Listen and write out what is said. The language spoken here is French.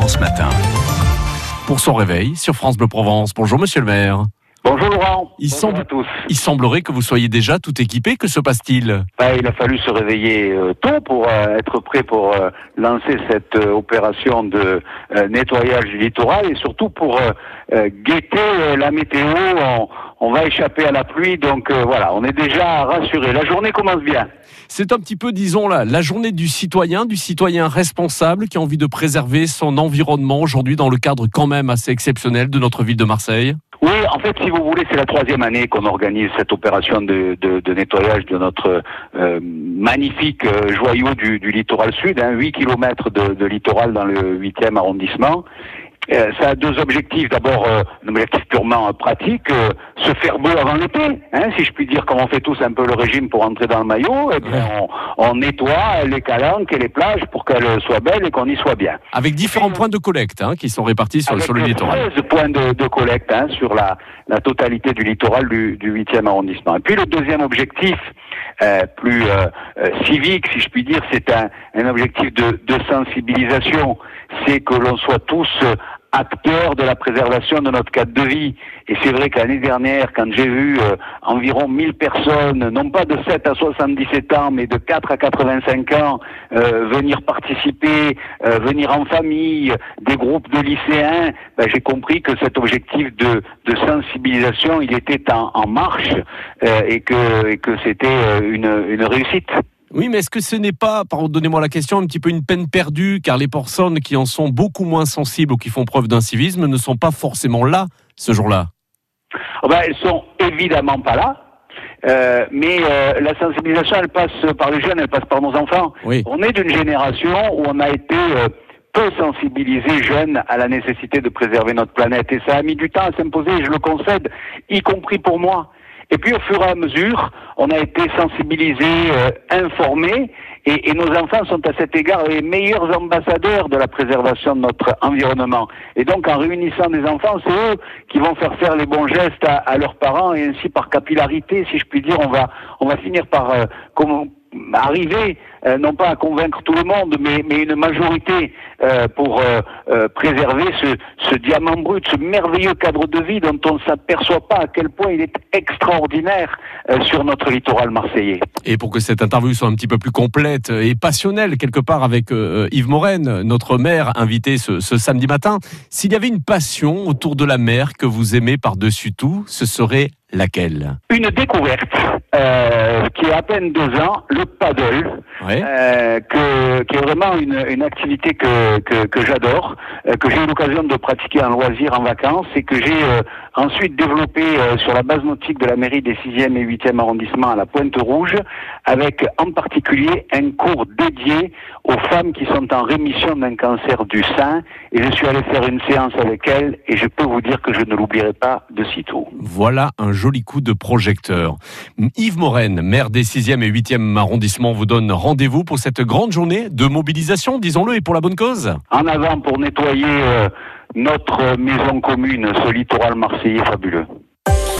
Provence Matin. Pour son réveil sur France Bleu Provence. Bonjour monsieur le maire. Bonjour Laurent, Bonjour à tous. Il semblerait que vous soyez déjà tout équipé. Que se passe-t-il ? Il a fallu se réveiller tôt pour être prêt pour lancer cette opération de nettoyage du littoral et surtout pour guetter la météo. On va échapper à la pluie, donc voilà, on est déjà rassuré. La journée commence bien. C'est un petit peu, disons, la journée du citoyen responsable qui a envie de préserver son environnement aujourd'hui dans le cadre quand même assez exceptionnel de notre ville de Marseille. Oui, en fait, si vous voulez, c'est la 3e année qu'on organise cette opération de nettoyage de notre magnifique joyau du littoral sud, 8 km de littoral dans le 8e arrondissement. Ça a deux objectifs. D'abord, un objectif purement pratique, se faire beau avant l'été, si je puis dire, comme on fait tous un peu le régime pour entrer dans le maillot, et bien on nettoie les calanques et les plages pour qu'elles soient belles et qu'on y soit bien. Avec différents points de collecte qui sont répartis sur le littoral. 13 points de collecte sur la totalité du littoral du 8e arrondissement. Et puis le deuxième objectif, plus civique, si je puis dire, c'est un objectif de sensibilisation. C'est que l'on soit tous acteurs de la préservation de notre cadre de vie. Et c'est vrai que l'année dernière, quand j'ai vu environ 1000 personnes, non pas de 7 à 77 ans, mais de 4 à 85 ans, venir participer, venir en famille, des groupes de lycéens, j'ai compris que cet objectif de sensibilisation, il était en marche et que c'était une réussite. Oui, mais est-ce que ce n'est pas, pardonnez-moi la question, un petit peu une peine perdue, car les personnes qui en sont beaucoup moins sensibles ou qui font preuve d'un civisme ne sont pas forcément là ce jour-là? Elles sont évidemment pas là. Mais la sensibilisation, elle passe par les jeunes, elle passe par nos enfants. Oui. On est d'une génération où on a été peu sensibilisés jeunes à la nécessité de préserver notre planète. Et ça a mis du temps à s'imposer, je le concède, y compris pour moi. Et puis au fur et à mesure, on a été sensibilisés, informés, et nos enfants sont à cet égard les meilleurs ambassadeurs de la préservation de notre environnement. Et donc en réunissant des enfants, c'est eux qui vont faire les bons gestes à leurs parents, et ainsi par capillarité, si je puis dire, on va finir par arriver, non pas à convaincre tout le monde, mais une majorité pour préserver ce diamant brut, ce merveilleux cadre de vie dont on ne s'aperçoit pas à quel point il est extraordinaire sur notre littoral marseillais. Et pour que cette interview soit un petit peu plus complète et passionnelle, quelque part avec Yves Morenne, notre maire invité ce samedi matin, s'il y avait une passion autour de la mer que vous aimez par-dessus tout, ce serait laquelle? Une découverte qui a à peine 2 ans, le paddle, ouais. Qui est vraiment une activité que j'adore, que j'ai eu l'occasion de pratiquer en loisir, en vacances, et que j'ai ensuite développé sur la base nautique de la mairie des 6e et 8e arrondissements à la Pointe-Rouge, avec en particulier un cours dédié aux femmes qui sont en rémission d'un cancer du sein, et je suis allé faire une séance avec elles, et je peux vous dire que je ne l'oublierai pas de sitôt. Voilà un joli coup de projecteur. Yves Morenne, maire des 6e et 8e arrondissements, vous donne rendez-vous pour cette grande journée de mobilisation, disons-le, et pour la bonne cause. En avant pour nettoyer notre maison commune, ce littoral marseillais fabuleux.